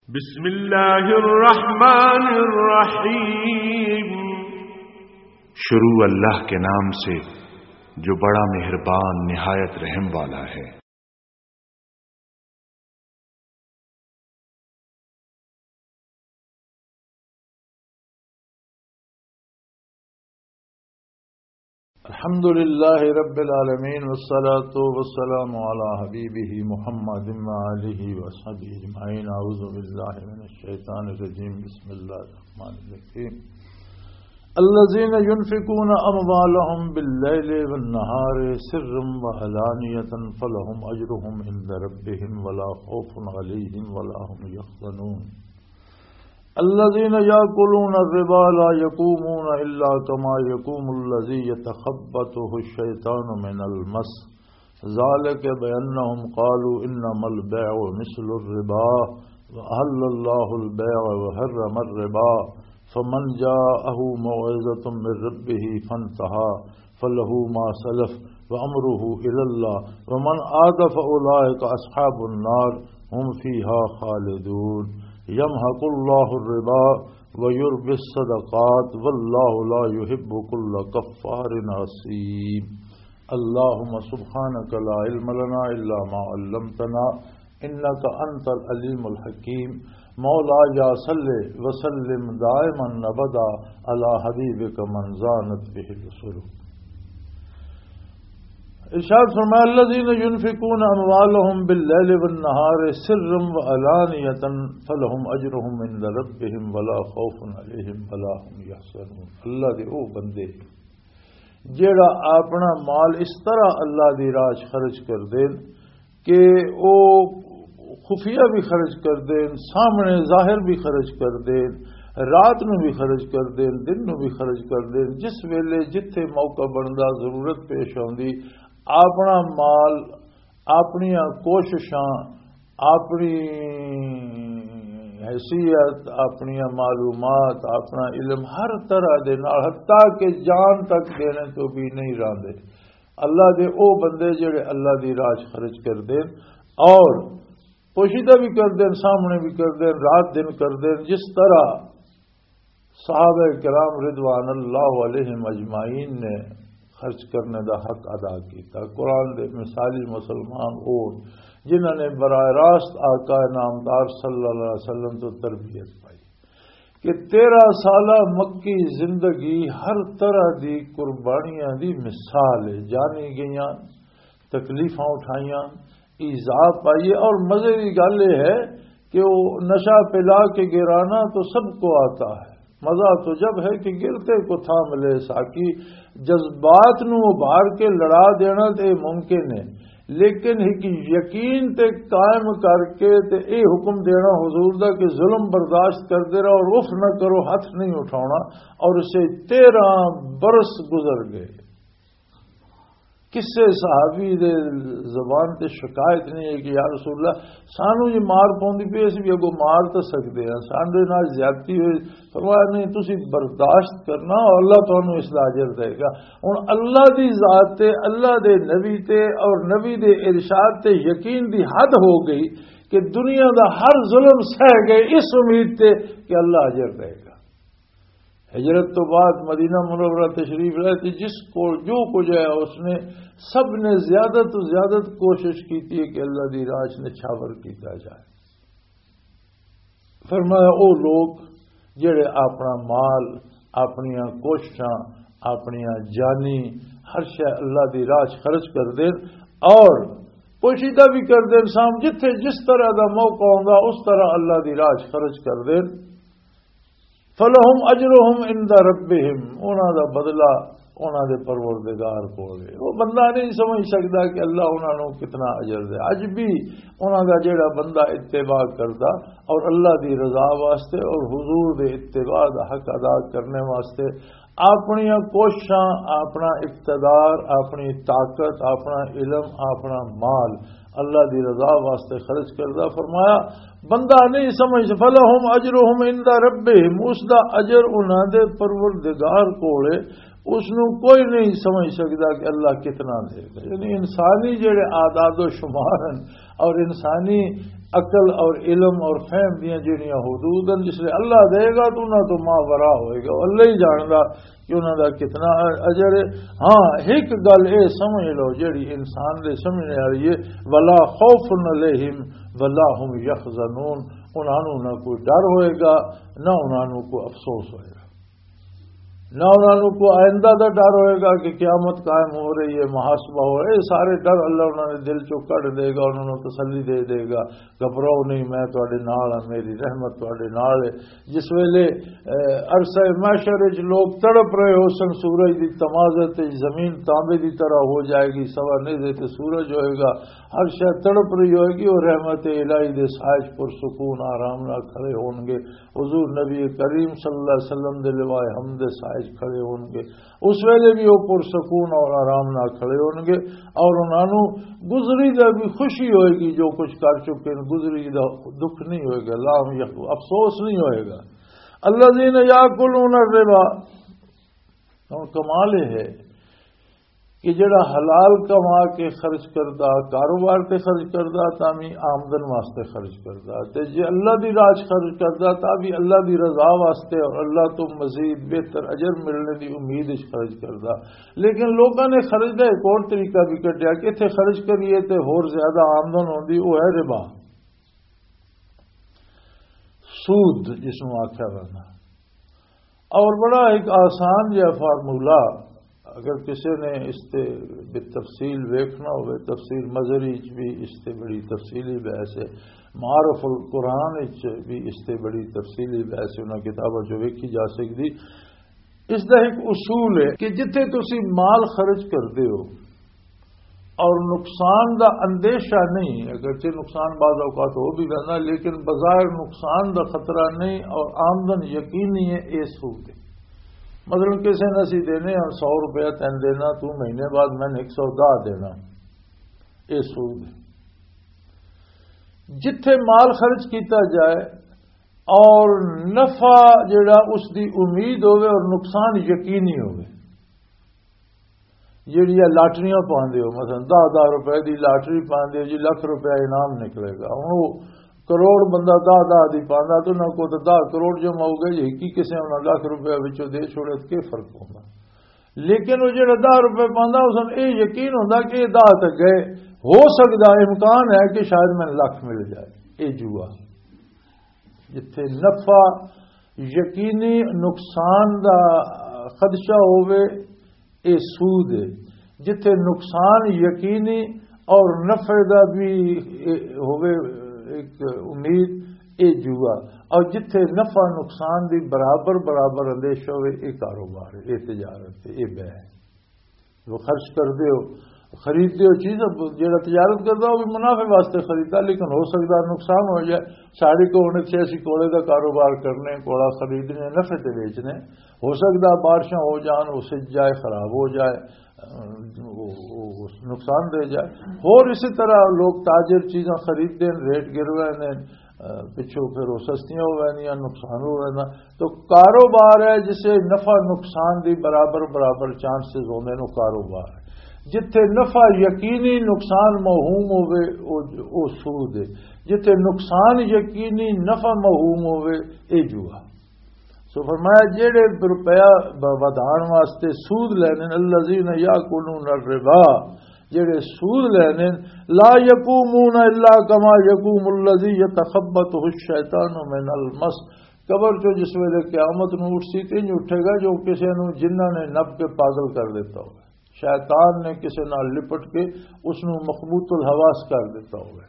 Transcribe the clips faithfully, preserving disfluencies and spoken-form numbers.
بسم اللہ الرحمن الرحیم، شروع اللہ کے نام سے جو بڑا مہربان نہایت رحم والا ہے۔ الحمد للہ رب العالمین والصلاة والسلام علی حبیبہ محمد وآلہ وصحبہ اجمعین۔ اعوذ باللہ من الشیطان الرجیم، بسم اللہ الرحمن الرحیم۔ الذین ينفقون اموالهم باللیل والنہار سرا وعلانیۃ فلہم اجرهم عند ربهم ولا خوف علیہم ولا هم یحزنون۔ الذين يأكلون الربا لا يقومون إلا كما يقوم الذي يتخبطه الشيطان من المس، ذلك بأنهم قالوا إنما البيع مثل الربا وأحل الله البيع وحرم الربا، فمن جاءه موعظة من ربه فانتهى فله ما سلف وأمره إلى الله ومن عاد فأولئك أصحاب النار هم فيها خالدون۔ یمحق اللہ الربا ویربی الصدقات واللہ لا يحب كل کفار عصیم۔ اللہم سبحانک لا علم لنا الا ما علمتنا انک انت العلیم الحکیم۔ مولایا صلی وسلم دائما ابدا علی حبیبک من زانت بہ الرسل۔ ارشاد فرمایا الذین ينفقون اموالهم باللیل والنہار سرا وعلانیۃ فلہم اجرهم عند ربهم ولا خوف علیہم ولا هم یحزنون۔ اللہ دے او بندے جیڑا اپنا مال اس طرح اللہ دی راہ خرچ کر دین کہ او خفیہ بھی خرچ کر دین، سامنے ظاہر بھی خرچ کر دین، رات نو بھی خرچ کر دین، دن نو بھی خرچ کر دین، جس ویلے جتھے موقع بندا ضرورت پیش آندی اپنا مال، اپنی کوششاں، اپنی حیثیت، اپنی معلومات، اپنا علم ہر طرح دے نال حتیٰ کہ جان تک دینے تو بھی نہیں راندے۔ اللہ دے او بندے جڑے اللہ دی راہ خرچ کر دین اور پوشیدہ بھی کر دین، سامنے بھی کر دین، رات دن کر دین، جس طرح صحابہ کرام رضوان اللہ علیہم اجمعین نے خرچ کرنے دا حق ادا کیتا۔ قرآن دے مثالی مسلمان اور جنہوں نے براہ راست آقا نامدار صلی اللہ علیہ وسلم تو تربیت پائی کہ تیرہ سالہ مکی زندگی ہر طرح دی قربانیاں دی مثال ہے، جانی گئیاں، تکلیفاں اٹھائیاں، ایذا پائیے، اور مزے کی گل یہ ہے کہ وہ نشہ پلا کے گرانا تو سب کو آتا ہے، مزہ تو جب ہے کہ گرتے کو تھام لے ساکی۔ جذبات نو ابھار کے لڑا دینا تے ممکن ہے، لیکن ایک یقین تے قائم کر کے تے اے حکم دینا حضور دا کہ ظلم برداشت کر دے رہا اور اف نہ کرو، ہاتھ نہیں اٹھانا، اور اسے تیرہ برس گزر گئے۔ کسے صحابی دے زبان تے شکایت نہیں ہے کہ یا رسول اللہ سانو یہ مار پوندی پی، اسی بھی اگو مار تو سکتے ہیں، سانڈے نال زیادتی ہوئی۔ فرمایا نہیں، تسی برداشت کرنا اور اللہ تانوں اس دا اجر دے گا۔ ہن اللہ دی ذات تے، اللہ دے نبی تے اور نبی دے ارشاد تے یقین دی حد ہو گئی کہ دنیا دا ہر ظلم سہ گئے اس امید تے کہ اللہ اجر دے گا۔ ہجرت تو بعد مدینہ منورہ تشریف لائے تھے، جس کو جو کچھ ہے اس نے سب نے زیادہ تو زیادہ کوشش کی تھی کہ اللہ دی راہ نے چھاور کیتا جائے۔ فرمایا او لوگ جڑے اپنا مال، اپنی کوششاں، اپنی جانی ہر شے اللہ دی راہ خرچ کر دین اور پوشیدہ بھی کر دین، سام جتھے جس طرح دا موقع ہوندا اس طرح اللہ دی راہ خرچ کر دین، فلہم اجرہم عند ربہم، انہاں دا بدلہ انہاں دے پروردگار کول ہے۔ وہ بندہ نہیں سمجھ سکتا کہ اللہ انہاں نو کتنا اجر دے۔ اج بھی انہاں دا جڑا بندہ اتباع کردا اور اللہ دی رضا واسطے اور حضور دے اتباع دا حق ادا کرنے واسطے اپنی کوششاں، اپنا اقتدار، اپنی طاقت، اپنا علم، اپنا مال اللہ دی رضا واسطے خرچ کردا، فرمایا بندہ نہیں سمجھ فلہم اجرہم عند ربہم، اس دا اجر انہاں دے پروردگار کولے، اس نو کوئی نہیں سمجھ سکتا کہ اللہ کتنا دے گا. یعنی انسانی جڑے اعداد و شمار ہیں اور انسانی عقل اور علم اور فہم دیا جڑیاں حدود ہیں جس لئے اللہ دے گا تو نہ تو ماں ورا ہوئے گا. اللہ ہی جاندا کہ انہوں دا کتنا اجر ہے. ہاں ایک گل اے سمجھ لو جڑی انسان دے سمجھنے آ رہی ہے ولا خوف علیہم ولا هم یحزنون. انہوں نہ کوئی ڈر ہوئے گا نہ انہوں کو افسوس ہوئے گا نہ انہوں کو آئندہ دا ڈر ہوئے گا کہ قیامت قائم ہو رہی ہے محاسبہ ہو رہا ہے. سارے ڈر اللہ انہوں نے دل چو کٹ دے گا انہوں نے تسلی دے دے گا گھبراؤ نہیں میں تواڈے نال ہاں میری رحمت تواڈے نال ہے. جس ویلے عرصہ محشر وچ لوگ تڑپ رہے ہو سن سورج دی تمازت زمین تانبے دی طرح ہو جائے گی سوا نیزے تے سورج ہوئے گا ہر شے تڑپ رہی ہوئے گی اور رحمت الہی دے سائش پر سکون آرام نال کھڑے ہون گے. حضور نبی کریم صلی اللہ علیہ وسلم دے لوائے حمد سائش کھڑے ہون گے. اس ویلے بھی وہ پرسکون اور آرام نہ کھڑے ہون گے اور انہوں گزری دا بھی خوشی ہوئے گی جو کچھ کر چکے ہیں گزری دا دکھ نہیں ہوئے گا لام یخو افسوس نہیں ہوئے گا. الذین یاکلون الربا کمال ہے کہ جڑا حلال کما کے خرچ کردا کاروبار تے خرچ کردا تامی آمدن واسطے خرچ کردا تے جے اللہ دی راہ خرچ کردا تا بھی اللہ دی رضا واسطے اور اللہ تو مزید بہتر اجر ملنے دی امید وچ خرچ کردا. لیکن لوگوں نے خرچ دا ایک اور طریقہ بھی کڈیا کہ اتنے خرچ کریے تے ہور زیادہ آمدن ہوندی وہ ہے ربا سود جس نو آکھیا واندا. اور بڑا ایک آسان جہا فارمولا اگر کسی نے اس سے بالتفصیل ویکھنا ہوئے تفسیر مظہری بھی اس سے بڑی تفصیلی بحث ہے معارف القرآن بھی اس سے بڑی تفصیلی بحث ہے انہاں کتاباں جو ویکھی جا سکتی. اس دا ایک اصول ہے کہ جتھے تسی مال خرچ کرتے ہو اور نقصان دا اندیشہ نہیں اگرچہ نقصان بعض اوقات ہو بھی رہنا لیکن بظاہر نقصان دا خطرہ نہیں اور آمدن یقینی ہے اے سود ہے. مثلا کسی نے اسی دینے ہم سو روپیہ تین دینا تو مہینے بعد میں نے ایک سو دہ دینا یہ سود ہے. جتھے مال خرچ کیتا جائے اور نفع جڑا اس دی امید ہوئے اور نقصان یقینی ہوئے جڑی لاٹریاں پاندے ہو مثلا دہ دہ روپے دی لاٹری پاندے ہو جی لاکھ روپیہ انعام نکلے گا ہوں وہ کروڑ بندہ دہ دہ دی پاندا تو نہ کو دہ کروڑ جمع ہو گئے جی کی کسی انہوں لاکھ روپیہ بچوں دے چھوڑے کے فرق ہوگا. لیکن وہ جڑا دہ روپے پاندا اس نے یہ یقین ہوتا کہ یہ دہ تک گئے ہو سکتا امکان ہے کہ شاید میں لاکھ مل جائے. یہ جوا جتھے نفع یقینی نقصان دا خدشہ ہوئے اے سود ہے. جتھے نقصان یقینی اور نفع دا بھی ہوئے ایک امید اے جوا اور جتھے نفع نقصان دی برابر برابر اندیشہ ہوئے اے کاروبار ہے اے تجارت ہے اے بے ہے. وہ خرچ کر دے ہو خرید دے ہو چیز جہاں تجارت کرتا وہ بھی منافع واسطے خریدا لیکن ہو سکتا نقصان ہو جائے. ساڑی کو ہونے سے ایسی کوڑے کا کاروبار کرنے کوڑا خریدنے نفع تے بیچنے ہو سکتا بارشاں ہو جان اسے جائے خراب ہو جائے نقصان دے جائے. اور اسی طرح لوگ تاجر چیزاں خرید دیں ریٹ گروے نے پچھو پھر وہ سستیاں ہو گئی یا نقصان ہو گئے تو کاروبار ہے جسے نفع نقصان دی برابر برابر چانسز ہونے نو کاروبار ہے. جتھے نفع یقینی نقصان موہوم ہوئے او سود ہے. جتھے نقصان یقینی نفع موہوم ہوئے اے جوا. سو فرمایا جیڑے روپیہ ودھان واسطے سود لینے الذین یاکلون الربا جیڑے سود لینے لا یقومون الا کما یقوم الذی یتخبطہ الشیطان من المس. قبر جو جس ویلے قیامت نو اٹھسی تے نہیں اٹھے گا جو کسی نو جنہ نے نب کے پاگل کر دیتا ہوگا. شیطان نے کسی نال لپٹ کے اس نو مخبوط الحواس کر دیتا ہوگا.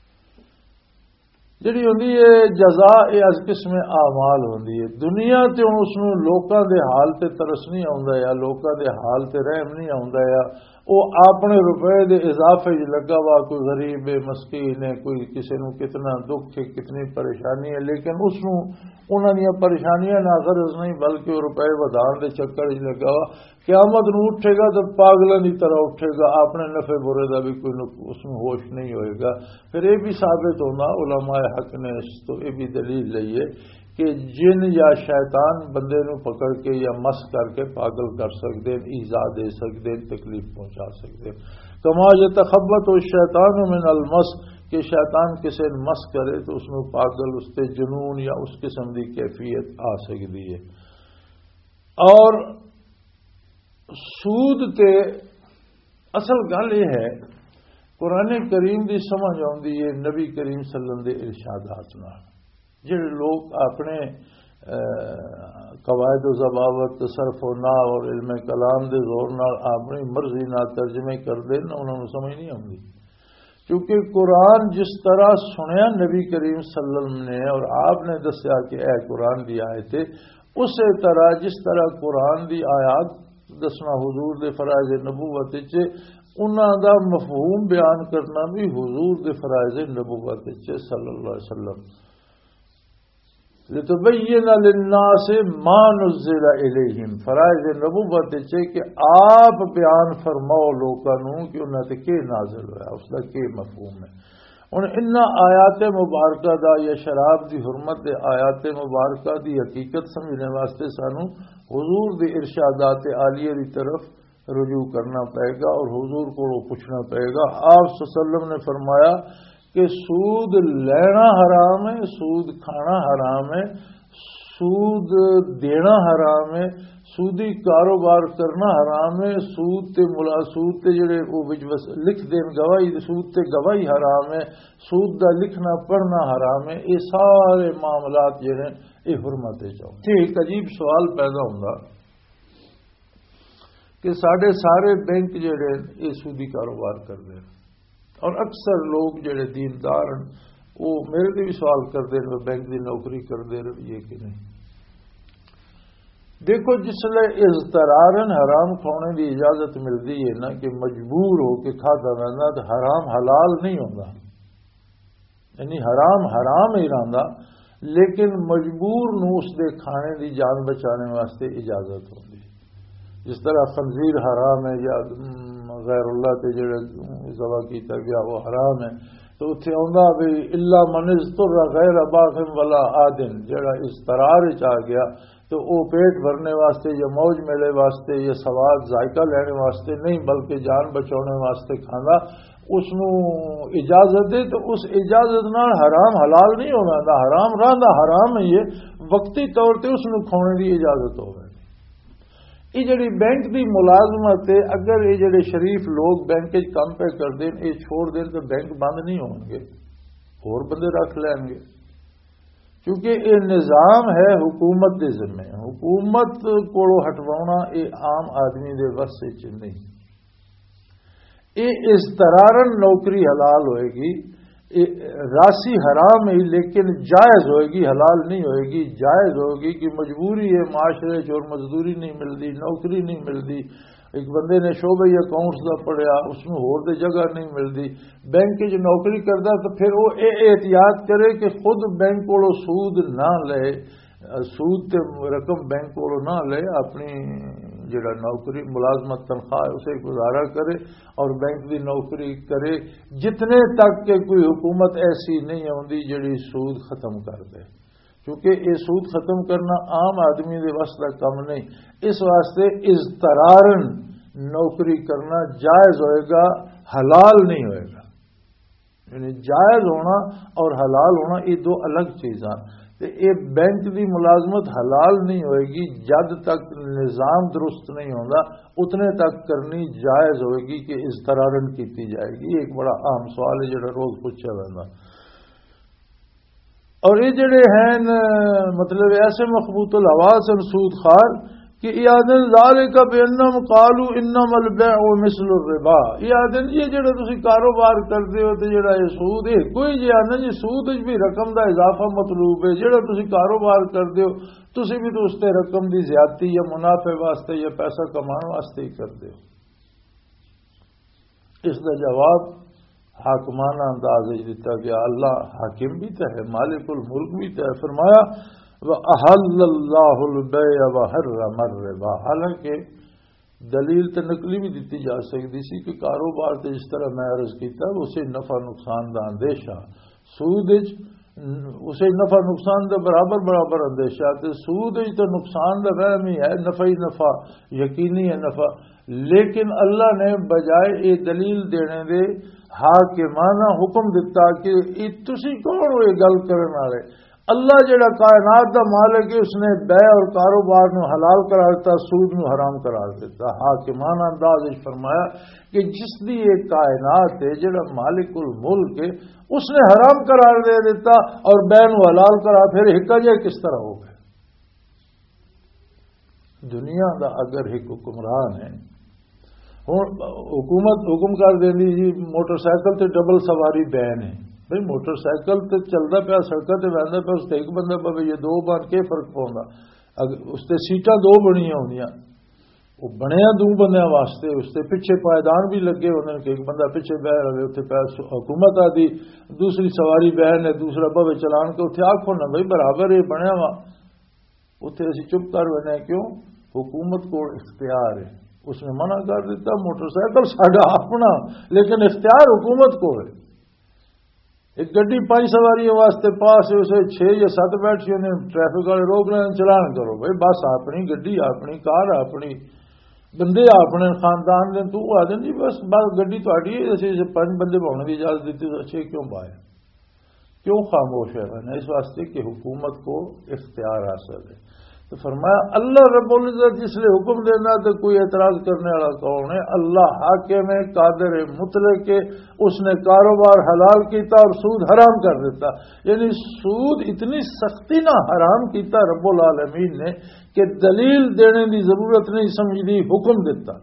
جڑی ہوندی ہے جزا اے از قسم اعمال ہوندی ہے. دنیا تے ہن اس نو لوکاں دے حال تے ترس نہیں آوندا یا لوکاں دے حال تے رحم نہیں آوندا یا او اپنے روپے دے اضافے لگا وا کوئی غریب ہے مسکین ہے کوئی کسی نو کتنا دکھ ہے کتنی پریشانی ہے لیکن اس نو انہاں دی پریشانیاں نہ غرض نہیں بلکہ وہ روپے ودھان دے چکر وچ لگا وا. قیامت نو اٹھے گا تو پاگلاں دی طرح اٹھے گا اپنے نفع برے دا بھی کوئی اس میں ہوش نہیں ہوئے گا. پھر یہ بھی ثابت ہونا علماء حق نے اس تو یہ بھی دلیل لئی ہے کہ جن یا شیطان بندے نو پکڑ کے یا مس کر کے پاگل کر سکتے ہیں، ایذا دے سکتے ہیں، تکلیف پہنچا سکتے ہیں۔ کما یتخبط الشیطان من المس، کہ شیطان کسی نے مس کرے تو اس میں پاگل، اس تے جنون یا اس قسم کی کیفیت آ سکتی ہے۔ اور سود تے اصل گل یہ ہے قرآن کریم دی سمجھ آتی ہے نبی کریم صلی اللہ علیہ وسلم دے ارشادات نال۔ جڑے لوگ اپنے قواعد و ضوابط، صرف و نحو اور علم کلام دے زور نال اپنی مرضی نال ترجمے کرتے ہیں، انہوں نے سمجھ نہیں آتی، کیونکہ قرآن جس طرح سنیا نبی کریم صلی اللہ علیہ وسلم نے اور آپ نے دسیا کہ اے قرآن دی آیت ہے، اسی طرح جس طرح قرآن دی آیات دسنا حضور دے فرائض نبوت چ، انہاں دا مفہوم بیان کرنا بھی حضور دے فرائض نبوت چ صلی اللہ علیہ وسلم۔ لتبین للناس ما نزل الیہم، فرائض نبوت چ کہ آپ بیان فرماؤ لوکاں نوں کہ انہاں تے کی نازل ہوا، اس دا کی مفہوم ہے۔ ہن ان آیات مبارکہ دا یا شراب دی حرمت دے آیات مبارکہ دی حقیقت سمجھنے واسطے سانو حضور دی ارشادات عالیہ دی طرف رجوع کرنا پڑے گا اور حضور کو پوچھنا پڑے گا۔ آپ صلی اللہ علیہ وسلم نے فرمایا کہ سود لینا حرام ہے، سود کھانا حرام ہے، سود دینا حرام ہے، سودی کاروبار کرنا حرام ہے، سود تے ملا سود تے جڑے وہ لکھ دین گواہی، سود تے گواہی حرام ہے، سود دا لکھنا پڑھنا حرام ہے۔ یہ سارے معاملات جڑے یہ حرمت چاہو۔ ایک عجیب سوال پیدا ہوگا کہ ساڈے سارے بینک جڑے یہ سودی کاروبار کرتے ہیں، اور اکثر لوگ جڑے دیندار ہیں وہ میرے تے بھی سوال کرتے ہیں بینک دی نوکری کرتے رہیے کہ نہیں۔ دیکھو جس لئے اضطرارن حرام کھانے کی اجازت ملتی ہے نا کہ مجبور ہو کے کھاتا رہنا، تو حرام حلال نہیں ہوتا، یعنی حرام حرام ہی رہتا، لیکن مجبور نو اس دے کھانے دی جان بچانے واسطے اجازت ہوتی ہے۔ جس طرح خنزیر حرام ہے یا غیر اللہ تے جڑے ذبح کیتا گیا وہ حرام ہے، تو اتنے آتا بھی الا من اضطر غیر باغ ولا عاد، جڑا اضطرار چ آ گیا تو وہ پیٹ بھرنے واسطے یا موج میلے واسطے یا سواد ذائقہ لینے واسطے نہیں بلکہ جان بچانے واسطے کھانا، اس نو اجازت دے تو اس اجازت نال حرام حلال نہیں ہونا، دا حرام رہندا حرام ہے، یہ وقتی طور تے اس نو کھانے دی اجازت ہوے۔ یہ جڑی بینک دی ملازمت ہے، اگر یہ جڑے شریف لوگ بینک وچ کام پہ کر دیں، یہ چھوڑ دیں تو بینک بند نہیں ہون گے، اور بندے رکھ لیں گے، کیونکہ یہ نظام ہے حکومت دے ذمے، حکومت کو ہٹوانا یہ عام آدمی دے بس وچ نہیں۔ یہ اضطرارن نوکری حلال ہوئے گی، راسی حرام ہے لیکن جائز ہوئے گی، حلال نہیں ہوئے گی، جائز ہوگی کہ مجبوری ہے، معاشرے چ اور مزدوری نہیں ملتی، نوکری نہیں ملتی، ایک بندے نے شعبہ اکاؤنٹس کا پڑھیا، اس میں ہور دے جگہ نہیں ملتی، بینک چ نوکری کرتا تو پھر وہ یہ احتیاط کرے کہ خود بینک کو سود نہ لے، سود تے رقم بینک کو نہ لے، اپنی جڑا نوکری ملازمت تنخواہ اسے گزارا کرے اور بینک دی نوکری کرے جتنے تک کہ کوئی حکومت ایسی نہیں آتی جڑی سود ختم کر دے، کیونکہ یہ سود ختم کرنا عام آدمی دے وس کا کم نہیں، اس واسطے اضطرارن نوکری کرنا جائز ہوئے گا، حلال نہیں ہوئے گا۔ یعنی جائز ہونا اور حلال ہونا یہ دو الگ چیزاں، یہ بینک دی ملازمت حلال نہیں ہوئے گی جد تک نظام درست نہیں ہوگا، اتنے تک کرنی جائز ہوئے گی کہ اضطرارن کیتی جائے گی۔ یہ ایک بڑا اہم سوال ہے جڑا روز پوچھا جاتا، اور یہ جڑے ہیں مطلب ایسے مخبوط الحواس سود خار کہ یادن ذالک بانہم قالوا انما البیع مثل الربا، یادن یہ جڑا تسی کاروبار کرتے ہو تے جڑا یہ سود ہے کوئی جی آنا جی سود وچ بھی رقم دا اضافہ مطلوب ہے، جڑا تسی کاروبار کرتے ہو تسی بھی تو اس تے رقم دی زیادتی یا منافع واسطے یا پیسہ کمان واسطے ہی کرتے ہو۔ اس دا جواب حاکمانہ انداز دیتا گیا، اللہ حاکم بھی تو ہے، مالک الملک بھی تو ہے، فرمایا وَأَحَلَّ اللَّهُ الْبَيْعَ وَحَرَّمَ الرِّبَا، حالانکہ دلیل تو نقلی بھی دیتی جا سکتی سی کہ کاروبار تے جس طرح میں عرض کیتا اسے نفع نقصان دا اندیشہ، سود اسے نفع نقصان دے برابر برابر اندیشہ تے سود تو نقصان دا وہم ہی ہے، نفع ہی نفع یقینی ہے نفع، لیکن اللہ نے بجائے یہ دلیل دینے دے حاکمانہ حکم دیتا کہ تسی کون ہو یہ گل کرنے والے؟ اللہ جڑا کائنات دا مالک ہے اس نے بے اور کاروبار نو حلال قرار دیتا، سود نو حرام قرار دیتا۔ حاکمانہ انداز وچ فرمایا کہ جس دی یہ کائنات ہے جڑا مالک الملک ہے اس نے حرام قرار دے دیتا اور بے نو حلال قرار، پھر ہکا جائے کس طرح ہو گئے؟ دنیا دا اگر ایک حکمران ہے، حکومت حکم کر دینی جی موٹر سائیکل تے ڈبل سواری بین ہے، بھائی موٹر سائیکل تے چلتا پیا سڑکوں تے وہدا پیا اس تے ایک بندہ پہ یہ دو بار کے فرق پاؤں اگر اس تے سیٹاں دو بنیاں ہوندیاں، وہ بنیا دو بندیاں واسطے، اس تے پیچھے پائیدان بھی لگے ہونے کہ ایک بندہ پیچھے بہ رہے، اتنے پہ حکومت آدھی دوسری سواری بہن ہے دوسرا پوے چلان کے اتنے آخو نا بھائی برابر یہ بنیا وا، اتنے اسی چپ کر بنے کیوں؟ حکومت کو اختیار ہے، اس نے منع کر دیتا موٹر سائیکل ساڈا اپنا، لیکن اختیار حکومت کو ہے۔ ایک گڈی پانچ سواری واسطے پاس ہے، اسے چھ یا سات بیٹھی انہیں ٹریفک والے روک رہے ہیں چلان کرو، بھائی بس اپنی گڈی اپنی کار اپنی بندے اپنے خاندان دے تو آ جی بس بس گڈی تھوڑی ہے، اسی پانچ بندے پاؤنے کی اجازت دیتی تو اچھے کیوں پائے؟ کیوں خاموش ہے؟ میں نے اس واسطے کہ حکومت کو اختیار حاصل ہے۔ تو فرمایا اللہ رب العزت جس لیے حکم دینا تو کوئی اعتراض کرنے والا کون ہے؟ اللہ حاکم ہے، قادر مطلق کے، اس نے کاروبار حلال کیتا اور سود حرام کر دیتا، یعنی سود اتنی سختی نہ حرام کیتا رب العالمین نے کہ دلیل دینے کی ضرورت نہیں سمجھی، حکم دیتا۔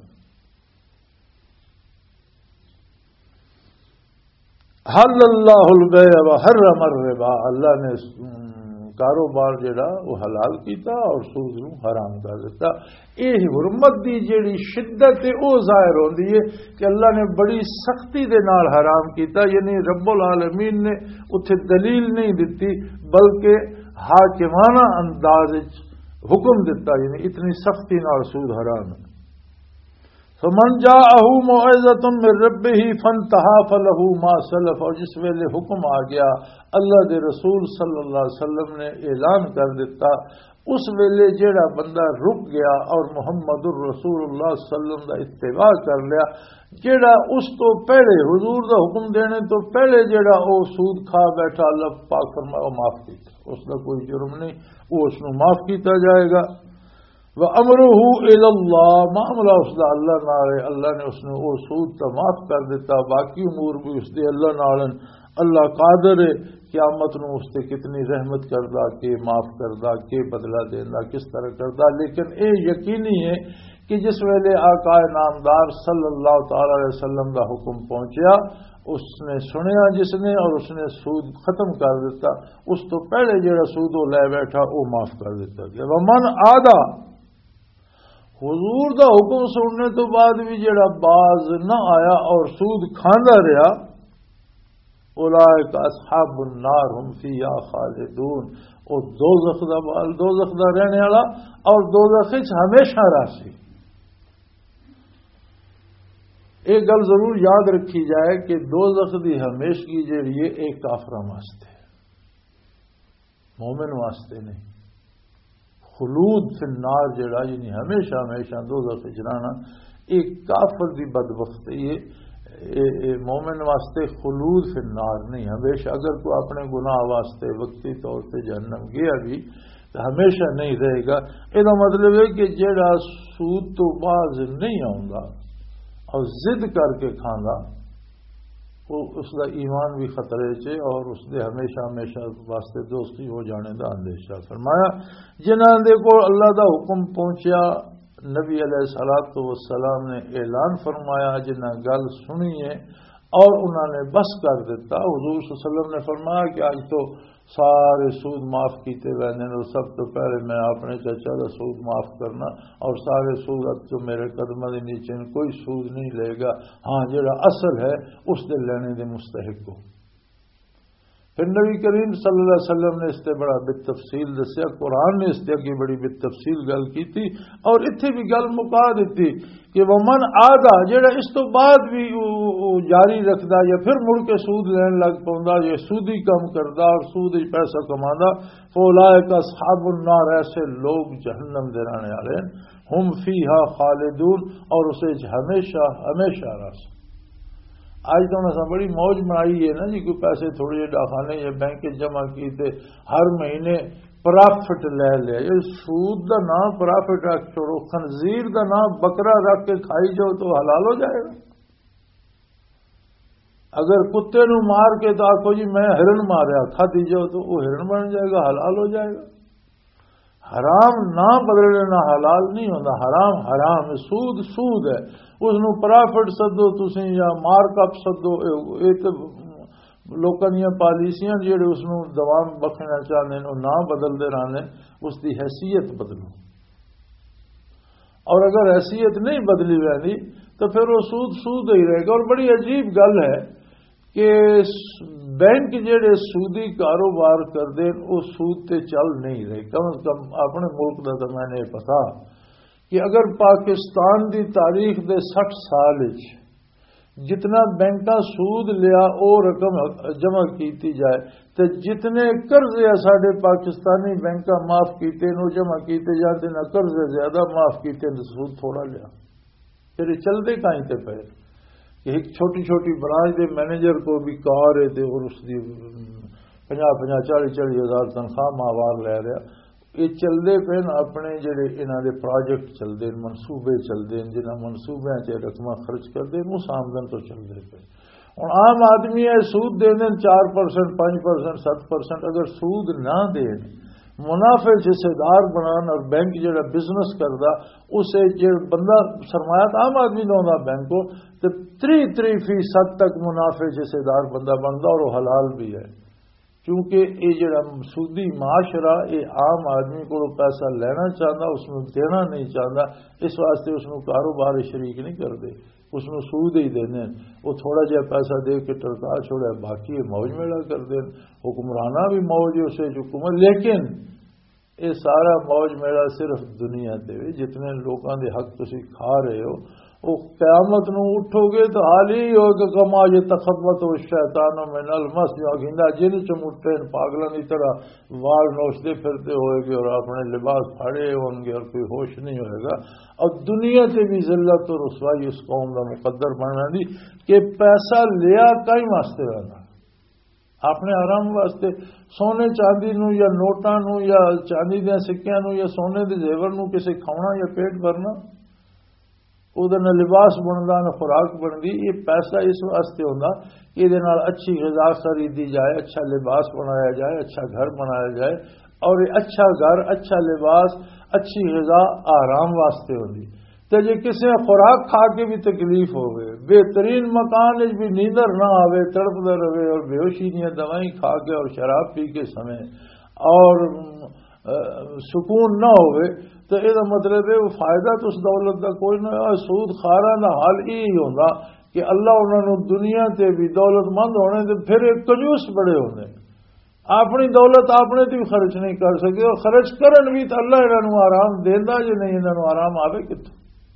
حل اللہ البیع وحرم الربا، اللہ نے کاروبار جڑا وہ حلال کیتا اور سود نو حرام کر دیتا۔ یہ حرمت دی جیڑی شدت ہے وہ ظاہر ہوندی ہے کہ اللہ نے بڑی سختی دے نال حرام کیتا، یعنی رب العالمین نے اتھے دلیل نہیں دیتی بلکہ حاکمانہ انداز حکم دیتا، یعنی اتنی سختی نال سود حرام ہے۔ فمن جاءه موعظة من ربه فانتهى فله ما سلف، اور جس ویلے حکم آ گیا اللہ دے رسول صلی اللہ علیہ وسلم نے اعلان کر دیتا، اس ویلے جیڑا بندہ رک گیا اور محمد الرسول اللہ صلی اللہ علیہ وسلم دا اتباع کر لیا، جیڑا اس تو پہلے حضور دا حکم دینے تو پہلے جیڑا او سود کھا بیٹھا، اللہ پاک فرمایا معاف کیتا، اس دا کوئی جرم نہیں، وہ اس نو معاف کیتا جائے گا۔ وَأَمْرُهُ إِلَى اللَّهِ، معاملہ اس دا اللہ نال ہے، اللہ نے اس نے وہ سود تا معاف کر دیتا، باقی امور بھی اس دے اللہ نال، اللہ قادر ہے قیامت نو اس تے کتنی رحمت کردا کہ معاف کردا کہ بدلہ دیندا کس طرح کردا۔ لیکن اے یقینی ہے کہ جس ویلے آقا نامدار صلی اللہ تعالی علیہ وسلم دا حکم پہنچیا، اس نے سنیا جس نے اور اس نے سود ختم کر دیتا، اس تو پہلے جڑا سود وہ لے بیٹھا وہ معاف کر دیتا گیا۔ ومن عادا، حضور دا حکم سننے تو بعد بھی جڑا باز نہ آیا اور سود کھاندا رہا، اولئک اصحاب النار ہم فیہا خالدون، او دوزخ دا بال دوزخ دا رہنے والا اور دوزخ وچ ہمیشہ راسی۔ ایک گل ضرور یاد رکھی جائے کہ دوزخ دی ہمیشگی جڑی ہے ایک کافراں واسطے، مومن واسطے نہیں۔ خلود فی النار جڑا یعنی ہمیشہ ہمیشہ دوزخ وچ رہنا، ایک کافر دی بدبختی ہے، مومن واسطے خلود فی النار نہیں ہمیشہ۔ اگر کوئی اپنے گناہ واسطے وقتی طور پہ جہنم گیا بھی تو ہمیشہ نہیں رہے گا۔ یہ مطلب ہے کہ جڑا سود تو باز نہیں آؤں گا اور ضد کر کے کھانا، وہ اس کا ایمان بھی خطرے چ اور اس دے ہمیشہ ہمیشہ واسطے دوستی ہو جانے کا اندیشہ۔ فرمایا جنہاں دے کو اللہ دا حکم پہنچیا، نبی علیہ الصلوۃ والسلام نے اعلان فرمایا، جنہاں گل سنی ہے اور انہوں نے بس کر دیتا۔ حضور صلی اللہ علیہ وسلم نے فرمایا کہ آج تو سارے سود معاف کیتے وینے، اور سب تو پہلے میں اپنے چچا کا سود معاف کرنا، اور سارے سود اب تو میرے قدموں کے نیچے کوئی سود نہیں لے گا، ہاں جڑا اصل ہے اس دے لینے دے مستحق ہو۔ پھر نبی کریم صلی اللہ علیہ وسلم نے اس سے بڑا بالتفصیل دسیا، قرآن نے اس سے کی بڑی بالتفصیل گل کی تھی، اور اتنے بھی گل مکا دیتی کہ ومن آدھا جڑا اس تو بعد بھی جاری رکھدا یا پھر مڑ کے سود لین لگ پوندا یا سودی کم کردا اور سود پیسہ کماندا، فاولئک اصحاب النار، ایسے لوگ جہنم دے رہنے والے ہیں، ہم فیہا خالدون، اور اسے ہمیشہ ہمیشہ رہے۔ آج تو انہوں نے بڑی موج بنائی ہے نا جی، کوئی پیسے تھوڑے جہے ڈاکانے یا بینک جمع کیتے ہر مہینے پرافٹ لے لیا، یہ سود دا نام پرافٹ رکھ چھوڑو، خنزیر دا نام بکرا رکھ کے کھائی جاؤ تو حلال ہو جائے گا۔ اگر کتے نو مار کے تو آخو جی میں ہرن ماریا کھا دی جاؤ تو وہ ہرن بن جائے گا، حلال ہو جائے گا۔ حرام نہ بدل لینا حلال نہیں ہوتا، حرام حرام ہے، سود سود ہے، اس نو پرافٹ سدو تسی یا مارک اپ سدو، یہ تو لوکاں دیاں پالیسیاں جڑے اس نو دوام بخشنا چاہتے ہیں نہ بدلتے رہنے، اس دی حیثیت بدلو، اور اگر حیثیت نہیں بدلی رہی تو پھر وہ سود سود ہی رہے گا۔ اور بڑی عجیب گل ہے کہ بینک جڑے سودی کاروبار کرتے وہ سود تے چل نہیں رہے، کم از کم اپنے ملک کا تو میں نے پتا کہ اگر پاکستان دی تاریخ دے سٹھ سال جتنا بینکاں سود لیا وہ رقم جمع کیتی جائے تو جتنے قرضے سارے پاکستانی بینکاں معاف کیتے نو جمع کیتے جاتے نہ قرضے زیادہ معاف کیتے نہ سود تھوڑا لیا، پھر چلتے کہیں تے پہ ایک چھوٹی چھوٹی برانچ دے مینیجر کو بھی کار ہے اور اس دی پنجا پنجا چالی چالی ہزار تنخواہ ماہوار لے رہا، یہ چلتے پہ اپنے جڑے انہوں دے پروجیکٹ چلتے ہیں، منصوبے چلتے ہیں، جنہیں منصوبے سے رقم خرچ کرتے ہیں اس آمدن تو چلتے پہ۔ ہوں عام آدمی ہے سود دے دیں چار پرسنٹ پانچ پرسنٹ سات پرسنٹ، اگر سود نہ دیں منافع حصے دار بنان اور بینک جڑا بزنس کرتا اسے جو بندہ سرمایہ عام آدمی نہ ہوتا بینک کو تو تری تری فیصد تک منافع حصے دار بندہ بنتا اور وہ حلال بھی ہے، کیونکہ یہ جڑا سودی معاشرہ یہ عام آدمی کو پیسہ لینا چاہتا اس میں دینا نہیں چاہتا، اس واسطے اس میں کاروبار شریک نہیں کرتے، اس میں سود ہی دینے، وہ تھوڑا جہا پیسہ دے کے ٹرکا چھوڑا باقی موج میڑا کرتے ہیں، حکمرانہ بھی موج اسے حکومت، لیکن یہ سارا موج میڑا صرف دنیا دے جتنے لوگوں دے حق تسی کھا رہے ہو وہ قیامت نو اٹھو گے تو حال ہی ہو کہ کما یہ تخبط و شیطانوں میں نلمس یا گھندا جن چمٹے پاگلوں کی طرح وال نوچتے پھرتے ہوئے گے اور اپنے لباس پھاڑے ہوں گے اور کوئی ہوش نہیں ہوئے گا، اور دنیا سے بھی ذلت اور رسوائی اس قوم کا مقدر بننا دی کہ پیسہ لیا کئی واسطے رہنا اپنے آرام واسطے، سونے چاندی نو یا نوٹاں نو یا چاندی دے سکیاں نو یا سونے دے زیور نو کسی کھانا یا پیٹ بھرنا، وہ نہ لباس بنتا نہ خوراک بنتی، یہ پیسہ اس واسطے ہوتا کہ یہ اچھی غذا خریدی جائے، اچھا لباس بنایا جائے، اچھا گھر بنایا جائے، اور یہ اچھا گھر اچھا لباس اچھی غذا آرام واسطے ہوتی، تو جی کسی خوراک کھا کے بھی تکلیف ہوئے، بہترین مکان بھی نیندر نہ آوے، تڑپتا رہے اور بے ہوشی دیا دوائیں کھا کے اور شراب پی کے سمے اور سکون نہ ہوئے، تو یہ مطلب ہے وہ فائدہ تو اس دولت کا کوئی نہ ہے۔ سود خارا کا حال یہی ہوتا کہ اللہ انہوں نے دنیا تے بھی دولت مند ہونے تو پھر ایک کنجوس بڑے ہونے، اپنی دولت اپنے تے بھی خرچ نہیں کر سکے، اور خرچ کرن بھی تو اللہ انہوں آرام دینا جی نہیں انہوں آرام آوے کتوں۔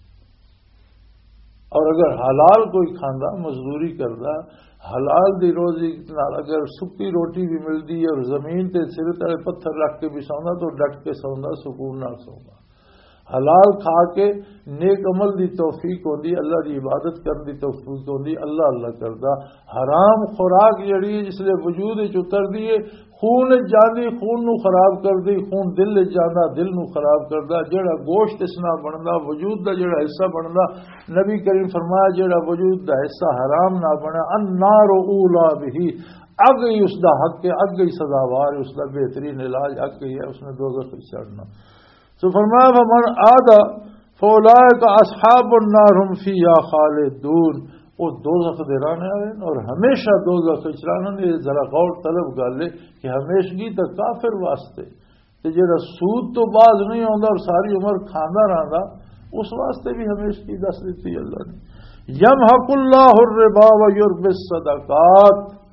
اور اگر حلال کوئی کھانا مزدوری کرتا حلال دی روزی اگر سکی روٹی بھی ملتی ہے اور زمین تے سر تے پتھر رکھ کے بھی سوندا تو ڈٹ کے سوندا، سکون نہ سوندا، حلال کھا کے نیک عمل دی توفیق ہوندی، اللہ دی عبادت کرن دی توفیق ہوندی، اللہ اللہ کردا۔ حرام خوراک جڑی جس لئے وجود وچ اتر دی خون جاندی، خون نو خراب کر دی، خون دل جانا دل نو خراب کردا، جڑا گوشت اس نہ بندا وجود دا جڑا حصہ بندا، نبی کریم فرمایا جڑا وجود دا حصہ حرام نہ بنا النار اولا بھی، اگ ہی اس دا حق ہے، اگ ہی سزاوار ہے، اس دا بہترین علاج اگ ہی ہے، اس نے دوزخ میں چڑھنا۔ تو فرمایا فمن آدھا فاولئک اصحاب النار هم فیہا خالدون، وہ دوزخ دے رہنے والے اور ہمیشہ دوزخ وچ رہنے۔ ذرا غور طلب گل ہے کہ ہمیشگی تو کافر واسطے تے جڑا سود تو باز نہیں ہوندا اور ساری عمر کھاندا رہندا اس واسطے بھی ہمیشگی دس دیتی اللہ نے۔ یمحق اللہ الربا ویربی الصدقات،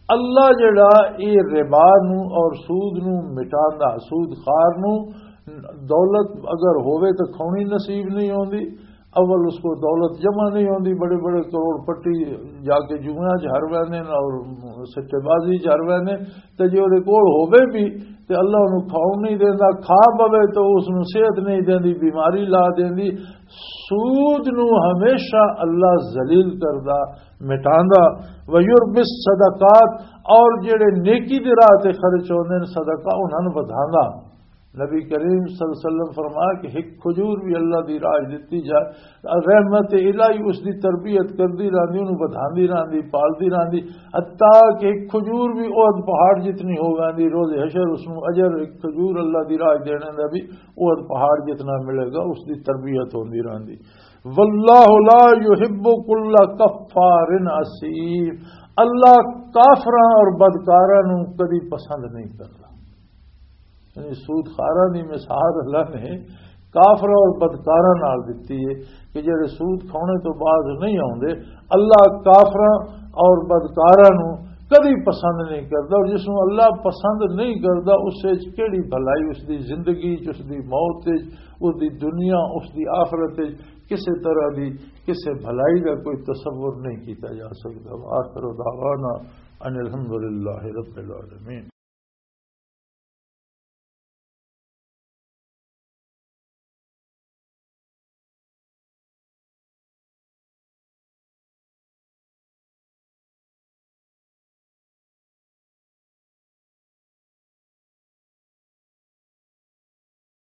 اللہ جڑا یہ ربا نو اور سود نو مٹاندا، سود خار نو دولت اگر ہوئے تو کھونی نصیب نہیں ہوندی، اول اس کو دولت جمع نہیں ہوندی، بڑے بڑے کروڑ پٹی جا کے جوئیاں چ ہر ویندے اور سٹے بازی چ ہر ویندے، تے جو دے کول ہوے بھی تے اللہ انہوں کھاؤن نہیں دیندا، کھا پوے تو اس نو صحت نہیں دیندی، بیماری لا دیندی۔ سود نو ہمیشہ اللہ ذلیل کردا، مٹاندا۔ ویربی الصدقات، اور جڑے نیکی دی راہ تے خرچ ہوندے نے صدقہ انہاں نو ودھاندا۔ نبی کریم صلی اللہ علیہ وسلم فرمایا کہ ایک کھجور بھی اللہ دی راہ دتی جائے، رحمت الہی اس دی تربیت کردی رہندی، انہوں بدھاندی رہندی، پالدی رہندی، حتیٰ کہ ایک کھجور بھی احد پہاڑ جتنی ہو گی، روز حشر اس میں اجر ایک کھجور اللہ دی راہ دینے دا بھی احد پہاڑ جتنا ملے گا، اس دی تربیت ہوندی رہندی۔ واللہ لا یحب کل کفار اثیم، اللہ کافراں اور بدکاراں نو کبھی پسند نہیں کرتا۔ یعنی سود خاراں دی مثال اللہ نے کافر اور بدکاراں نال دتی ہے کہ جڑے سود کھانے تو بعد نہیں آوندے، اللہ کافراں اور بدکاراں نو کبھی پسند نہیں کرتا، اور جس نو اللہ پسند نہیں کرتا اس وچ کیڑی بھلائی، اس دی زندگی اس دی موت اس دی دنیا اس دی آخرت کسی طرح دی کسی بھلائی کا کوئی تصور نہیں کیتا جا سکتا۔ آخر دعوانا ان الحمدللہ رب العالمین۔